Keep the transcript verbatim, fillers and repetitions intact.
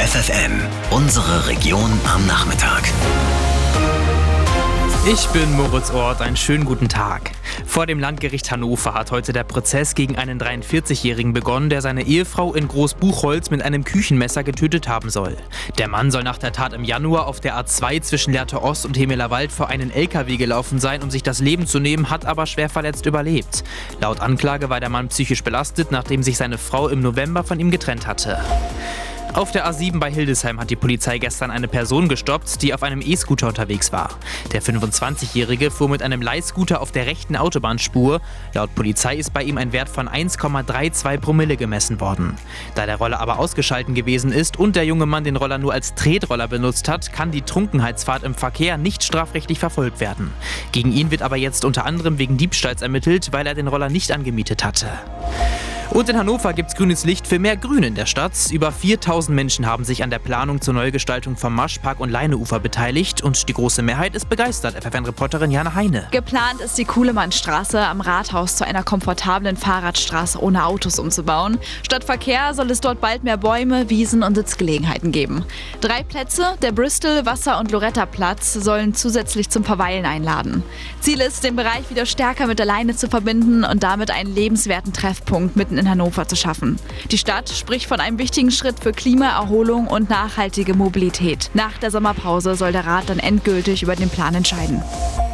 F F M, unsere Region am Nachmittag. Ich bin Moritz Ort, einen schönen guten Tag. Vor dem Landgericht Hannover hat heute der Prozess gegen einen dreiundvierzigjährigen begonnen, der seine Ehefrau in Großbuchholz mit einem Küchenmesser getötet haben soll. Der Mann soll nach der Tat im Januar auf der A zwei zwischen Lehrte Ost und Hemelerwald vor einen L K W gelaufen sein, um sich das Leben zu nehmen, hat aber schwer verletzt überlebt. Laut Anklage war der Mann psychisch belastet, nachdem sich seine Frau im November von ihm getrennt hatte. Auf der A sieben bei Hildesheim hat die Polizei gestern eine Person gestoppt, die auf einem E-Scooter unterwegs war. Der fünfundzwanzigjährige fuhr mit einem Leihscooter auf der rechten Autobahnspur. Laut Polizei ist bei ihm ein Wert von eins Komma zweiunddreißig Promille gemessen worden. Da der Roller aber ausgeschaltet gewesen ist und der junge Mann den Roller nur als Tretroller benutzt hat, kann die Trunkenheitsfahrt im Verkehr nicht strafrechtlich verfolgt werden. Gegen ihn wird aber jetzt unter anderem wegen Diebstahls ermittelt, weil er den Roller nicht angemietet hatte. Und in Hannover gibt's grünes Licht für mehr Grün in der Stadt. Über viertausend Menschen haben sich an der Planung zur Neugestaltung vom Maschpark und Leineufer beteiligt. Und die große Mehrheit ist begeistert, F F N-Reporterin Jana Heine. Geplant ist die Kuhlemannstraße am Rathaus zu einer komfortablen Fahrradstraße ohne Autos umzubauen. Statt Verkehr soll es dort bald mehr Bäume, Wiesen und Sitzgelegenheiten geben. Drei Plätze, der Bristol-, Wasser- und Loretta-Platz, sollen zusätzlich zum Verweilen einladen. Ziel ist, den Bereich wieder stärker mit der Leine zu verbinden und damit einen lebenswerten Treffpunkt mitten in Hannover zu schaffen. Die Stadt spricht von einem wichtigen Schritt für Klimaerholung und nachhaltige Mobilität. Nach der Sommerpause soll der Rat dann endgültig über den Plan entscheiden.